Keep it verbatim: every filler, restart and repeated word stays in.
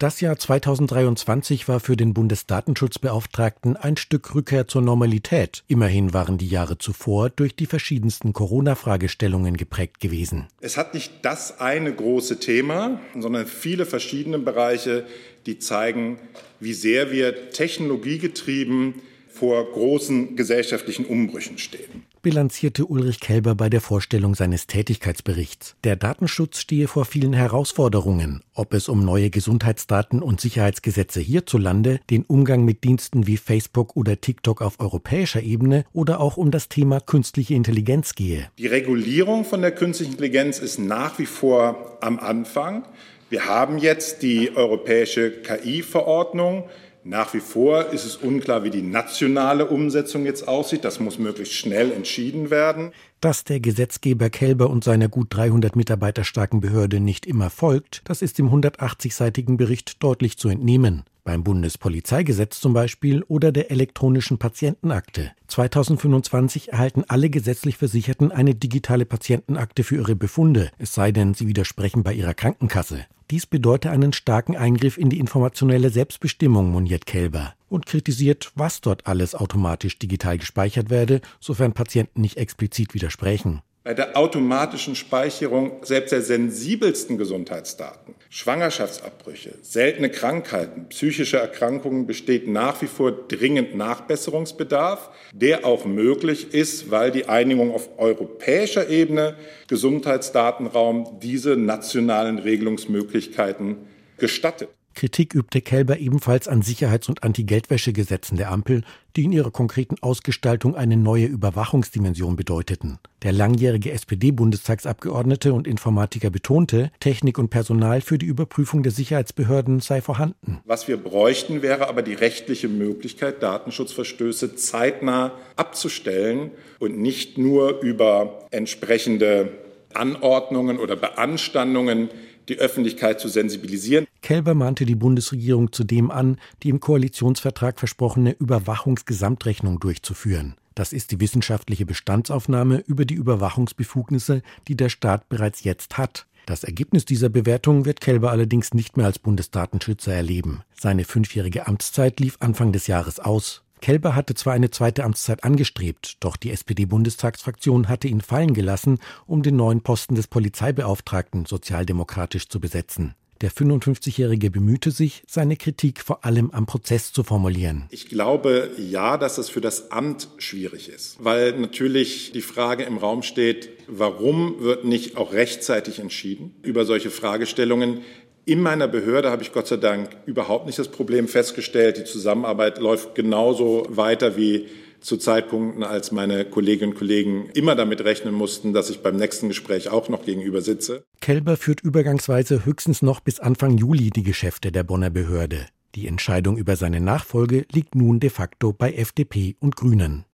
Das Jahr zweitausenddreiundzwanzig war für den Bundesdatenschutzbeauftragten ein Stück Rückkehr zur Normalität. Immerhin waren die Jahre zuvor durch die verschiedensten Corona-Fragestellungen geprägt gewesen. Es hat nicht das eine große Thema, sondern viele verschiedene Bereiche, die zeigen, wie sehr wir technologiegetrieben vor großen gesellschaftlichen Umbrüchen stehen. Bilanzierte Ulrich Kelber bei der Vorstellung seines Tätigkeitsberichts. Der Datenschutz stehe vor vielen Herausforderungen, ob es um neue Gesundheitsdaten- und Sicherheitsgesetze hierzulande, den Umgang mit Diensten wie Facebook oder TikTok auf europäischer Ebene oder auch um das Thema künstliche Intelligenz gehe. Die Regulierung von der künstlichen Intelligenz ist nach wie vor am Anfang. Wir haben jetzt die europäische K I-Verordnung. Nach wie vor ist es unklar, wie die nationale Umsetzung jetzt aussieht. Das muss möglichst schnell entschieden werden. Dass der Gesetzgeber Kelber und seiner gut dreihundert Mitarbeiter starken Behörde nicht immer folgt, das ist im hundertachtzigseitigen Bericht deutlich zu entnehmen. Beim Bundespolizeigesetz zum Beispiel oder der elektronischen Patientenakte. zweitausendfünfundzwanzig erhalten alle gesetzlich Versicherten eine digitale Patientenakte für ihre Befunde, es sei denn, sie widersprechen bei ihrer Krankenkasse. Dies bedeute einen starken Eingriff in die informationelle Selbstbestimmung, moniert Kelber, und kritisiert, was dort alles automatisch digital gespeichert werde, sofern Patienten nicht explizit widersprechen. Bei der automatischen Speicherung selbst der sensibelsten Gesundheitsdaten, Schwangerschaftsabbrüche, seltene Krankheiten, psychische Erkrankungen besteht nach wie vor dringend Nachbesserungsbedarf, der auch möglich ist, weil die Einigung auf europäischer Ebene Gesundheitsdatenraum diese nationalen Regelungsmöglichkeiten gestattet. Kritik übte Kelber ebenfalls an Sicherheits- und Anti-Geldwäsche-Gesetzen der Ampel, die in ihrer konkreten Ausgestaltung eine neue Überwachungsdimension bedeuteten. Der langjährige S P D-Bundestagsabgeordnete und Informatiker betonte, Technik und Personal für die Überprüfung der Sicherheitsbehörden sei vorhanden. Was wir bräuchten, wäre aber die rechtliche Möglichkeit, Datenschutzverstöße zeitnah abzustellen und nicht nur über entsprechende Anordnungen oder Beanstandungen die Öffentlichkeit zu sensibilisieren. Kelber mahnte die Bundesregierung zudem an, die im Koalitionsvertrag versprochene Überwachungsgesamtrechnung durchzuführen. Das ist die wissenschaftliche Bestandsaufnahme über die Überwachungsbefugnisse, die der Staat bereits jetzt hat. Das Ergebnis dieser Bewertung wird Kelber allerdings nicht mehr als Bundesdatenschützer erleben. Seine fünfjährige Amtszeit lief Anfang des Jahres aus. Kelber hatte zwar eine zweite Amtszeit angestrebt, doch die S P D-Bundestagsfraktion hatte ihn fallen gelassen, um den neuen Posten des Polizeibeauftragten sozialdemokratisch zu besetzen. Der fünfundfünfzigjährige bemühte sich, seine Kritik vor allem am Prozess zu formulieren. Ich glaube, ja, dass es für das Amt schwierig ist, weil natürlich die Frage im Raum steht, warum wird nicht auch rechtzeitig entschieden über solche Fragestellungen? In meiner Behörde habe ich Gott sei Dank überhaupt nicht das Problem festgestellt. Die Zusammenarbeit läuft genauso weiter wie zu Zeitpunkten, als meine Kolleginnen und Kollegen immer damit rechnen mussten, dass ich beim nächsten Gespräch auch noch gegenüber sitze. Kelber führt übergangsweise höchstens noch bis Anfang Juli die Geschäfte der Bonner Behörde. Die Entscheidung über seine Nachfolge liegt nun de facto bei F D P und Grünen.